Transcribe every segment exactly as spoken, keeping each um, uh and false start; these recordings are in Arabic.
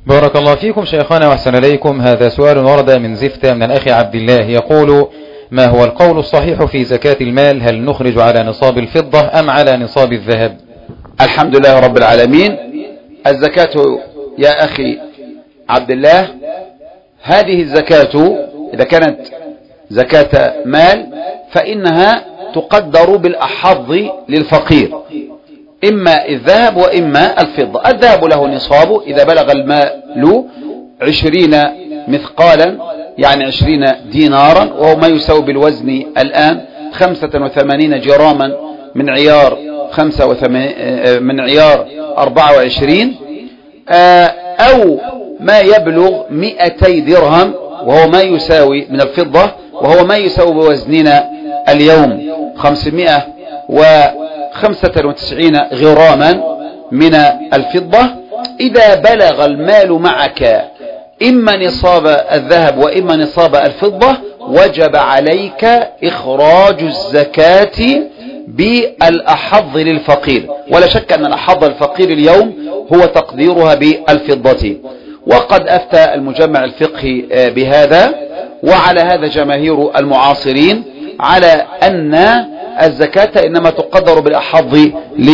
بارك الله فيكم شيخنا وأحسن إليكم. هذا سؤال ورد من زفتة من الأخ عبد الله، يقول: ما هو القول الصحيح في زكاة المال؟ هل نخرج على نصاب الفضة أم على نصاب الذهب؟ الحمد لله رب العالمين. الزكاة يا أخي عبد الله، هذه الزكاة إذا كانت زكاة مال فإنها تقدر بالأحظ للفقير، إما الذهب وإما الفضة. الذهب له نصاب إذا بلغ المال عشرين مثقالا، يعني عشرين دينارا، وهو ما يساوي بالوزن الآن خمسة وثمانين جراما من عيار خمسة وثمانين من عيار أربعة وعشرين، أو ما يبلغ مئتي درهم وهو ما يساوي من الفضة، وهو ما يساوي بوزننا اليوم خمسمائة وخمسة وتسعين غراما من الفضة. إذا بلغ المال معك إما نصاب الذهب وإما نصاب الفضة، وجب عليك إخراج الزكاة بالأحظ للفقير، ولا شك أن الأحظ الفقير اليوم هو تقديرها بالفضة. وقد أفتى المجمع الفقهي بهذا، وعلى هذا جماهير المعاصرين على أن الزكاة إنما تقدر بالأحظ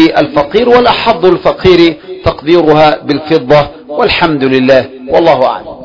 للفقير، والأحظ الفقير تقديرها بالفضة، والحمد لله والله أعلم.